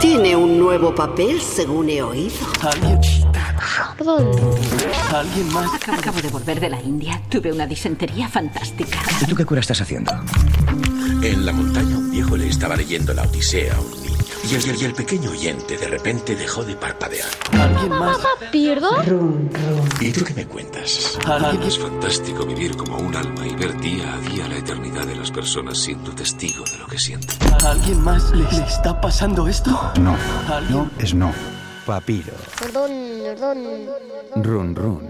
Tiene un nuevo papel, según he oído. Perdón. ¿Alguien más? Acabo de volver de la India. Tuve una disentería fantástica. ¿Y tú qué cura estás haciendo? En la montaña un viejo le estaba leyendo la Odisea a un niño. Y el pequeño oyente de repente dejó de parpadear. ¿Alguien más? ¿Perdón? ¿Y tú qué me cuentas? ¿Alguien? Es fantástico vivir como un alma y ver día a día la eternidad de las personas siendo testigo de lo que sienten. ¿A alguien más le está pasando esto? No. ¿Alguien? No es no. Papiro. Perdón. Run, run.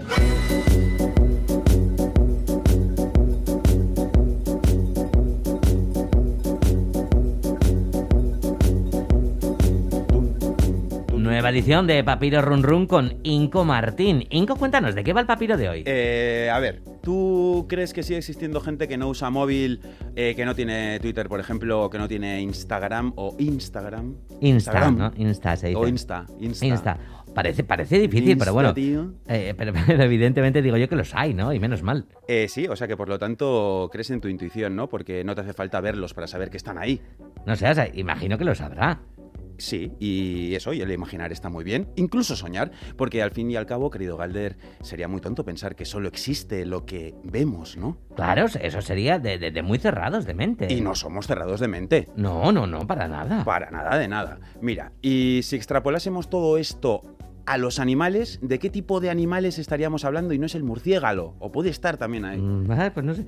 Nueva edición de Papiro Run Run con Inco Martín. Inco, cuéntanos, ¿de qué va el papiro de hoy? A ver, ¿tú crees que sigue existiendo gente que no usa móvil, que no tiene Twitter, por ejemplo, o que no tiene Instagram o Instagram? Instagram, ¿no? Insta se dice. O Insta. Parece difícil, pero bueno. Tío. Pero evidentemente digo yo que los hay, ¿no? Y menos mal. Sí, o sea que por lo tanto crees en tu intuición, ¿no? Porque no te hace falta verlos para saber que están ahí. No sé, o sea, imagino que lo sabrá. Sí, y eso, y el imaginar está muy bien, incluso soñar, porque al fin y al cabo, querido Galder, sería muy tonto pensar que solo existe lo que vemos, ¿no? Claro, eso sería de muy cerrados de mente. Y no somos cerrados de mente. No, para nada. Para nada de nada. Mira, y si extrapolásemos todo esto a los animales, ¿de qué tipo de animales estaríamos hablando? Y no es el murciélago, o puede estar también ahí. Pues no sé.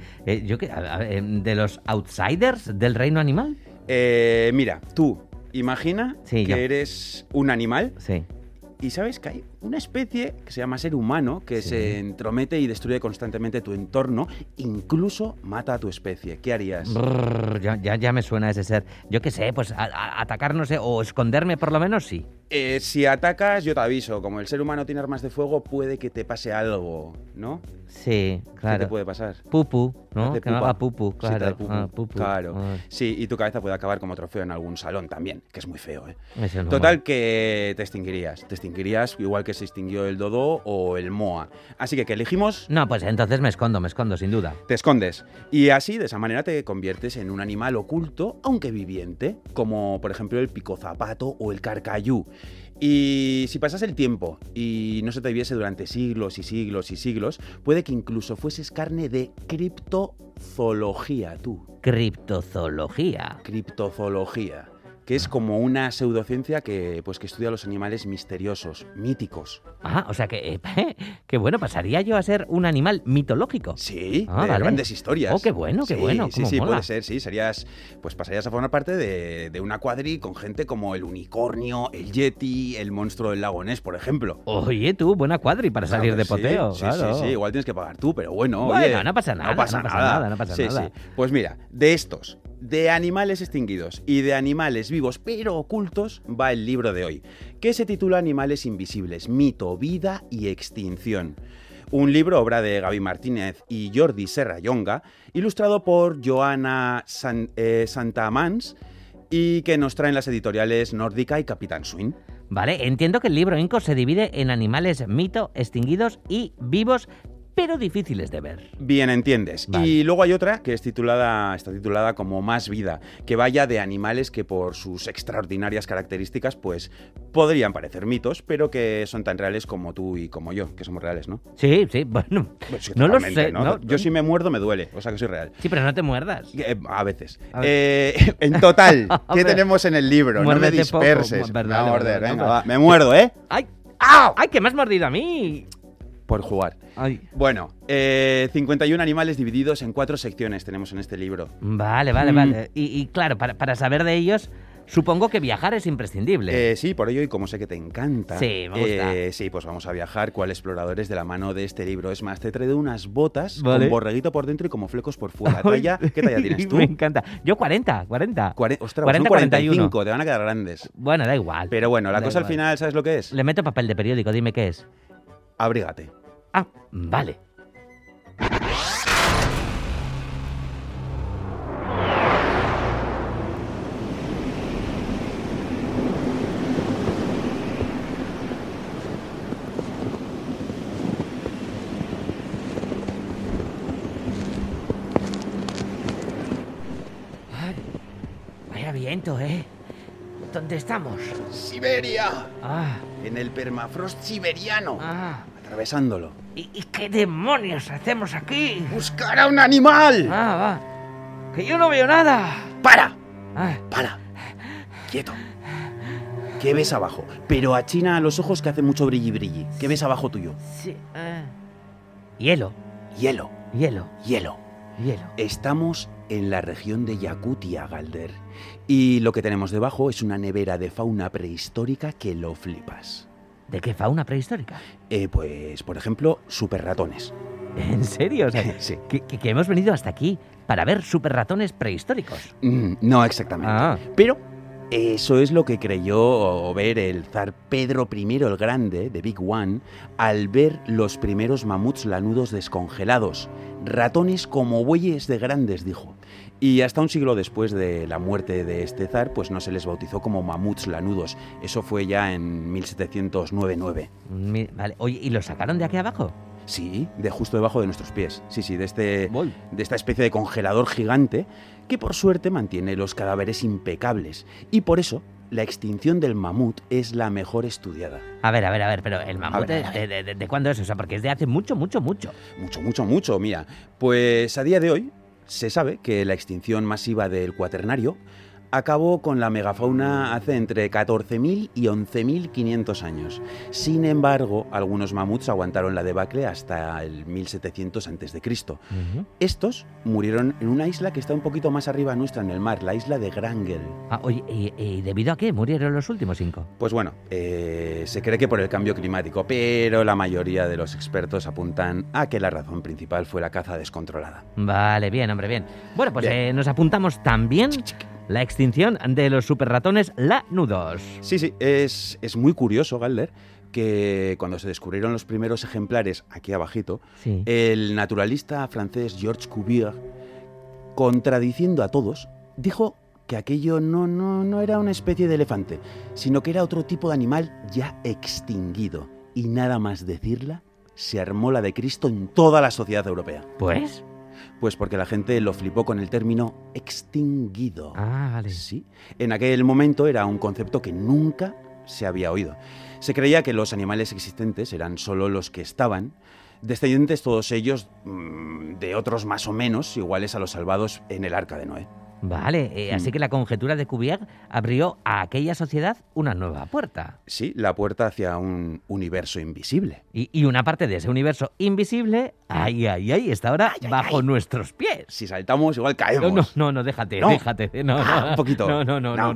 ¿De los outsiders del reino animal? Mira, tú imagina que eres un animal. Sí. Y sabes que hay una especie que se llama ser humano que se entromete y destruye constantemente tu entorno, incluso mata a tu especie. ¿Qué harías? Ya me suena ese ser. Yo qué sé, pues atacar, no sé, o esconderme por lo menos, sí. Si atacas, yo te aviso. Como el ser humano tiene armas de fuego, puede que te pase algo, ¿no? Sí, claro. ¿Qué te puede pasar? Pupu, ¿no? Que no haga pupu, claro. Sí, pupu. Claro. Ah. Sí, y tu cabeza puede acabar como trofeo en algún salón también, que es muy feo, ¿eh? Eso no Total, mola. que te extinguirías. Te extinguirías igual que se extinguió el dodo o el moa. Así que, ¿qué elegimos? No, pues entonces me escondo, sin duda. Te escondes. Y así, de esa manera, te conviertes en un animal oculto, aunque viviente, como por ejemplo el picozapato o el carcayú. Y si pasas el tiempo y no se te viese durante siglos y siglos y siglos, puede que incluso fueses carne de criptozoología, tú. Criptozoología. Criptozoología, que es como una pseudociencia que estudia los animales misteriosos, míticos. Ah, o sea que bueno, pasaría yo a ser un animal mitológico. Sí, de grandes historias. Oh, qué bueno, qué bueno. Sí, mola. puede ser, sí. Pasarías a formar parte de una cuadri con gente como el unicornio, el yeti, el monstruo del lago Ness, por ejemplo. Oye, tú, buena cuadri para salir de poteo. Sí, claro. sí, igual tienes que pagar tú, pero bueno, no pasa nada. No pasa nada. Sí. Pues mira, de animales extinguidos y de animales vivos pero ocultos va el libro de hoy, que se titula Animales invisibles, mito, vida y extinción. Un libro, obra de Gaby Martínez y Jordi Serrallonga, ilustrado por Joana Santamans y que nos traen las editoriales Nórdica y Capitán Swing. Vale, entiendo que el libro Inco se divide en animales mito, extinguidos y vivos, pero difíciles de ver. Bien, entiendes. Vale. Y luego hay otra que está titulada como Más vida, que vaya de animales que por sus extraordinarias características pues podrían parecer mitos, pero que son tan reales como tú y como yo, que somos reales, ¿no? Sí, bueno, Pues no lo totalmente, sé. ¿no? Yo si me muerdo me duele, o sea que soy real. Sí, pero no te muerdas. A veces. A ver. En total, ¿qué Hombre, tenemos en el libro? No me muérdete poco. disperses. Vale, Me voy a morder, vale, venga, vale. va. Me muerdo, ¿eh? ¡Ay! ¡Au! ¡Ay, que me has mordido a mí! Por jugar. Ay. Bueno, 51 animales divididos en 4 secciones tenemos en este libro. Vale. Y claro, para saber de ellos, supongo que viajar es imprescindible. Sí, por ello, y como sé que te encanta, Sí, me gusta. sí, pues vamos a viajar cual exploradores de la mano de este libro. Es más, te he traído unas botas Vale. con borreguito por dentro y como flecos por fuera. Ay, ¿Qué talla tienes tú? Me encanta. Yo 40. Ostras, 40, pues son 45, 41. te van a quedar grandes. Bueno, da igual. Pero bueno, la Da cosa al igual. final, ¿sabes lo que es? Le meto papel de periódico, dime qué es. Abrígate. Ah, vale. Ay, vaya viento, ¿eh? ¿Dónde estamos? ¡Siberia! Ah, En el permafrost siberiano. ah. Atravesándolo. ¿Y qué demonios hacemos aquí? ¡Buscar a un animal! Ah, va. Que yo no veo nada. ¡Para! Ah, ¡Para! ¡Quieto! ¿Qué ves abajo? Pero achina los ojos que hace mucho brilli. ¿Qué ves abajo tuyo? sí. Hielo, Hielo. hielo, Hielo. hielo. Estamos en la región de Yakutia, Galder. Y lo que tenemos debajo es una nevera de fauna prehistórica que lo flipas. ¿De qué fauna prehistórica? Pues, por ejemplo, superratones. ¿En serio? O sea, Sí. que hemos venido hasta aquí para ver superratones prehistóricos. No exactamente. Ah. Pero eso es lo que creyó ver el zar Pedro I el Grande, de Big One, al ver los primeros mamuts lanudos descongelados. Ratones como bueyes de grandes, dijo. Y hasta un siglo después de la muerte de este zar, pues no se les bautizó como mamuts lanudos. Eso fue ya en 1709. Vale. Oye, ¿y los sacaron de aquí abajo? Sí, de justo debajo de nuestros pies. Sí, de Voy. esta especie de congelador gigante que por suerte mantiene los cadáveres impecables. Y por eso la extinción del mamut es la mejor estudiada. A ver, pero el mamut, A ver. ¿de cuándo es? O sea, porque es de hace mucho. Mucho. Mira, pues a día de hoy se sabe que la extinción masiva del cuaternario acabó con la megafauna hace entre 14.000 y 11.500 años. Sin embargo, algunos mamuts aguantaron la debacle hasta el 1700 a.C. Ujú. Estos murieron en una isla que está un poquito más arriba nuestra en el mar, la isla de Wrangel. Ah, oye, ¿y debido a qué murieron los últimos 5? Pues bueno, se cree que por el cambio climático, pero la mayoría de los expertos apuntan a que la razón principal fue la caza descontrolada. Vale, bien, hombre, bien. Bueno, pues Bien. nos apuntamos también la extinción de los superratones lanudos. Sí, es muy curioso, Galder, que cuando se descubrieron los primeros ejemplares aquí abajito, Sí. el naturalista francés Georges Cuvier, contradiciendo a todos, dijo que aquello no era una especie de elefante, sino que era otro tipo de animal ya extinguido. Y nada más decirla, se armó la de Cristo en toda la sociedad europea. Pues... Pues porque la gente lo flipó con el término extinguido. Ah, vale. Sí, en aquel momento era un concepto que nunca se había oído. Se creía que los animales existentes eran solo los que estaban, descendientes todos ellos de otros más o menos iguales a los salvados en el Arca de Noé. Vale, así que la conjetura de Cuvier abrió a aquella sociedad una nueva puerta. Sí, la puerta hacia un universo invisible. Y una parte de ese universo invisible, ahí, está ahora bajo nuestros pies. Si saltamos, igual caemos. No, déjate. ¿No? déjate. No, Un poquito. No,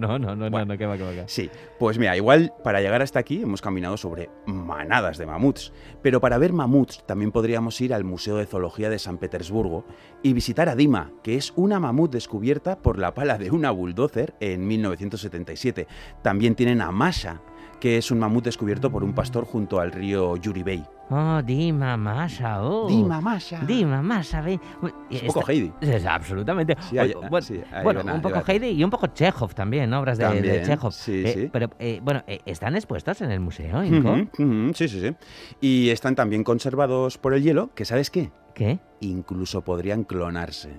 Bueno. que va. Sí, pues mira, igual para llegar hasta aquí hemos caminado sobre manadas de mamuts. Pero para ver mamuts también podríamos ir al Museo de Zoología de San Petersburgo y visitar a Dima, que es una mamut descubierta por la pala de una bulldozer en 1977. También tienen a Masha, que es un mamut descubierto por un pastor junto al río Yuri Bay. Oh, Dima Masha, oh. Dima Masha. Dima Masha, ve. Es un poco Heidi. Absolutamente. Sí, ahí Un poco Heidi y un poco Chekhov también, ¿no? Obras de También, Chekhov. sí. Pero, ¿están expuestos en el museo, Inco? Sí. Y están también conservados por el hielo, que ¿sabes qué? ¿Qué? Incluso podrían clonarse.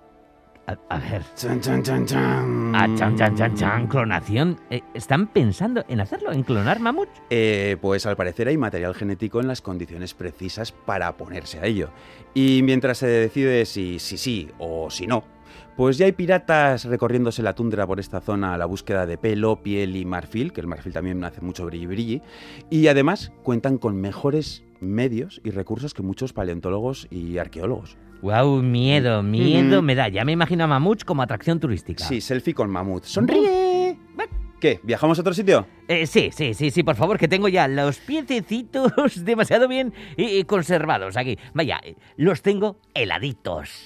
A ver. Chan, chan, chan, chan. Chan, clonación. ¿Están pensando en hacerlo? ¿En clonar mamuts? Pues al parecer hay material genético en las condiciones precisas para ponerse a ello. Y mientras se decide si sí o si no, pues ya hay piratas recorriéndose la tundra por esta zona a la búsqueda de pelo, piel y marfil, que el marfil también hace mucho brilli. Y además cuentan con mejores medios y recursos que muchos paleontólogos y arqueólogos. Guau, miedo me da. Ya me imagino a mamuts como atracción turística. Sí, selfie con mamut. ¡Sonríe! ¿Qué? ¿Viajamos a otro sitio? Sí, por favor, que tengo ya los piececitos demasiado bien conservados aquí. Vaya, los tengo heladitos.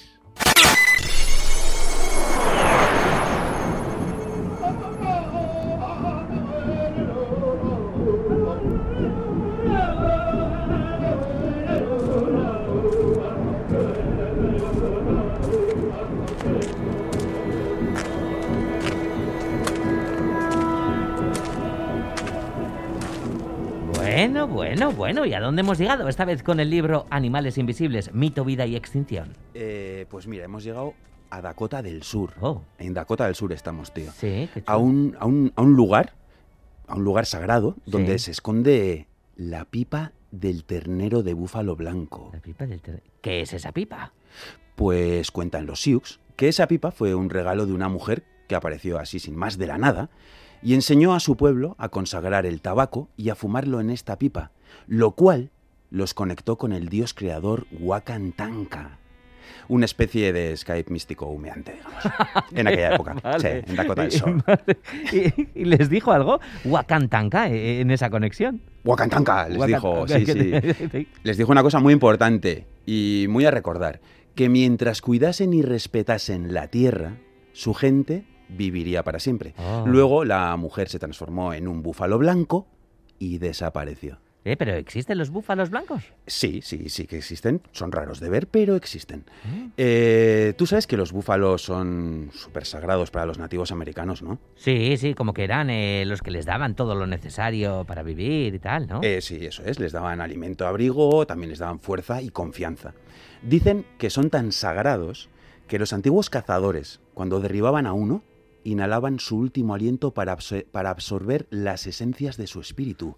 Bueno, ¿y a dónde hemos llegado esta vez con el libro Animales Invisibles, Mito, Vida y Extinción? Pues mira, hemos llegado a Dakota del Sur. Oh. En Dakota del Sur estamos, tío. Sí, qué chulo. A un lugar sagrado donde Sí. se esconde la pipa del ternero de búfalo blanco. La pipa del ¿Qué es esa pipa? Pues cuentan los Sioux que esa pipa fue un regalo de una mujer que apareció así sin más de la nada y enseñó a su pueblo a consagrar el tabaco y a fumarlo en esta pipa, lo cual los conectó con el dios creador Wakantanka, una especie de Skype místico humeante, digamos, en aquella época. Vale. Sí, en Dakota del Sur. Vale. ¿Y les dijo algo Wakantanka en esa conexión? Wakantanka, les dijo, sí, sí. Sí. Les dijo una cosa muy importante y muy a recordar, que mientras cuidasen y respetasen la tierra, su gente viviría para siempre. Oh. Luego la mujer se transformó en un búfalo blanco y desapareció. ¿Pero existen los búfalos blancos? Sí que existen. Son raros de ver, pero existen. Mm. Tú sabes que los búfalos son súper sagrados para los nativos americanos, ¿no? Sí, como que eran los que les daban todo lo necesario para vivir y tal, ¿no? Sí, eso es. Les daban alimento, abrigo, también les daban fuerza y confianza. Dicen que son tan sagrados que los antiguos cazadores, cuando derribaban a uno, inhalaban su último aliento para absorber las esencias de su espíritu.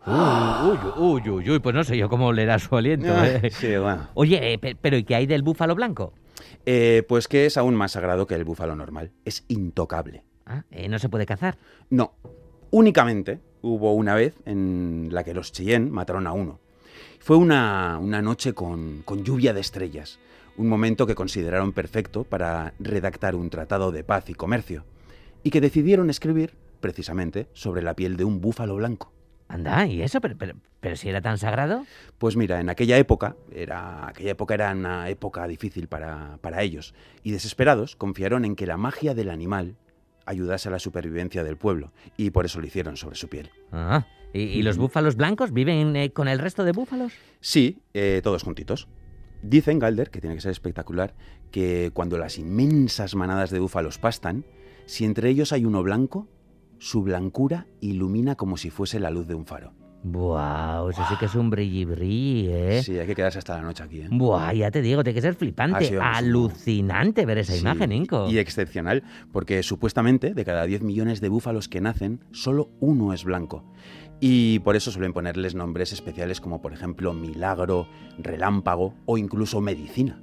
Uy, pues no sé yo cómo olerá su aliento. Sí, bueno. Oye, pero ¿y qué hay del búfalo blanco? Pues que es aún más sagrado que el búfalo normal. Es intocable. ¿No se puede cazar? No. Únicamente hubo una vez en la que los Cheyenne mataron a uno. Fue una noche con lluvia de estrellas. Un momento que consideraron perfecto para redactar un tratado de paz y comercio. Y que decidieron escribir, precisamente, sobre la piel de un búfalo blanco. Anda, ¿y eso? ¿Pero si era tan sagrado? Pues mira, en aquella época era una época difícil para ellos, y desesperados confiaron en que la magia del animal ayudase a la supervivencia del pueblo, y por eso lo hicieron sobre su piel. ¿Y los búfalos blancos viven con el resto de búfalos? Sí, todos juntitos. Dicen, Galder, que tiene que ser espectacular, que cuando las inmensas manadas de búfalos pastan, si entre ellos hay uno blanco, su blancura ilumina como si fuese la luz de un faro. ¡Buah! Eso sí que es un brilli, ¿eh? Sí, hay que quedarse hasta la noche aquí, ¿eh? ¡Buah! Ya te digo, tiene que ser flipante, Sí, vamos, alucinante ver esa sí, imagen, Inco. Y excepcional, porque supuestamente de cada 10 millones de búfalos que nacen, solo uno es blanco. Y por eso suelen ponerles nombres especiales como, por ejemplo, Milagro, Relámpago o incluso Medicina.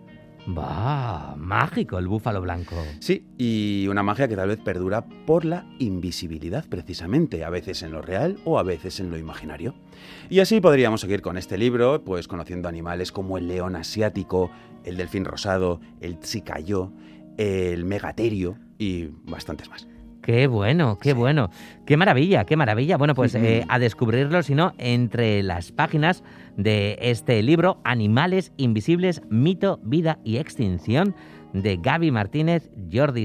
¡Bah! Mágico el búfalo blanco. Sí, y una magia que tal vez perdura por la invisibilidad, precisamente, a veces en lo real o a veces en lo imaginario. Y así podríamos seguir con este libro, pues conociendo animales como el león asiático, el delfín rosado, el tzicayó, el megaterio y bastantes más. ¡Qué bueno, qué bueno! ¡Qué maravilla, qué maravilla! Bueno, pues a descubrirlo, si no, entre las páginas de este libro, Animales Invisibles, Mito, Vida y Extinción, de Gaby Martínez, Jordi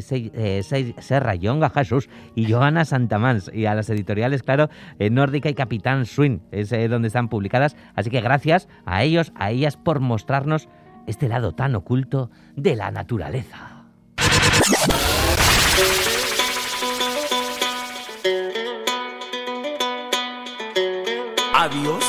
Serra Yonga Jesús y Joana Santamans. Y a las editoriales, claro, Nórdica y Capitán Swing, es donde están publicadas. Así que gracias a ellos, a ellas, por mostrarnos este lado tan oculto de la naturaleza. Adiós.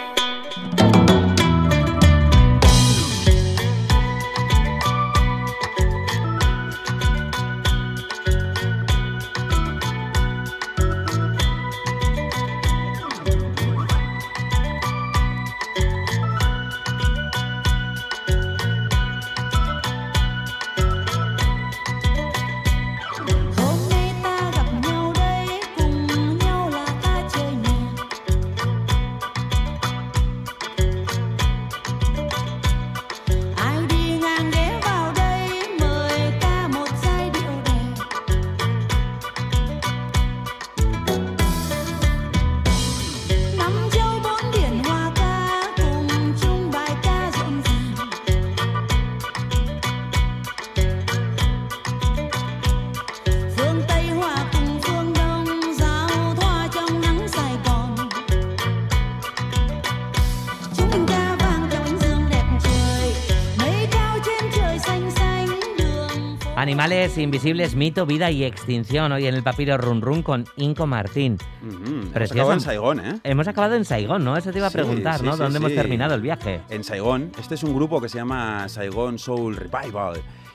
Animales Invisibles, Mito, Vida y Extinción. Hoy en el papiro Run Run con Inco Martín. Hemos acabado en Saigón, ¿eh? Hemos acabado en Saigón, ¿no? Eso te iba a preguntar, ¿no? ¿Dónde hemos terminado el viaje? En Saigón. Este es un grupo que se llama Saigon Soul Revival.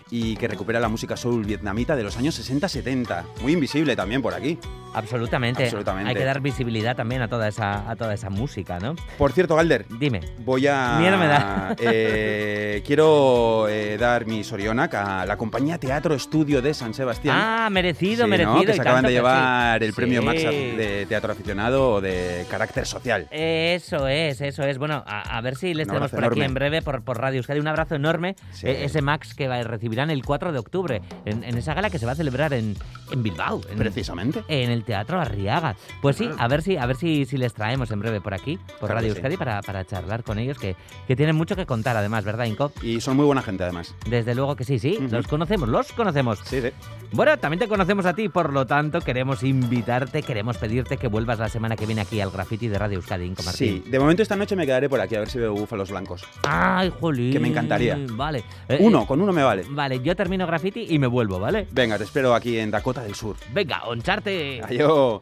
y que recupera la música soul vietnamita de los años 60-70. Muy invisible también por aquí. Absolutamente. Hay que dar visibilidad también a toda esa música, ¿no? Por cierto, Galder. Dime. Voy a... Miedo me da. Quiero dar mi sorionac a la compañía Teatro Estudio de San Sebastián. Ah, merecido, sí, merecido. ¿no? Que se acaban de llevar el sí. premio Max de teatro aficionado o de carácter social. Eso es. Bueno, a ver si les tenemos por aquí en breve por Radio Euskadi. Un abrazo enorme. Sí. Ese Max que recibirán el 4 de octubre en esa gala que se va a celebrar en Bilbao. Precisamente. En el Teatro Arriaga. Pues sí, a ver si les traemos en breve por aquí, por Claro Radio que Euskadi, para charlar con ellos, que tienen mucho que contar además, ¿verdad, Inco? Y son muy buena gente además. Desde luego que sí, los conocemos. Sí. Bueno, también te conocemos a ti, por lo tanto queremos invitarte, queremos pedirte que vuelvas la semana que viene aquí al Graffiti de Radio Euskadi, Inco Martín. Sí, de momento esta noche me quedaré por aquí a ver si veo búfalos blancos. ¡Ay, jolín! Que me encantaría. Vale. Con uno me vale. Vale, yo termino Graffiti y me vuelvo, ¿vale? Venga, te espero aquí en Dakota del Sur. Venga, oncharte. Adiós.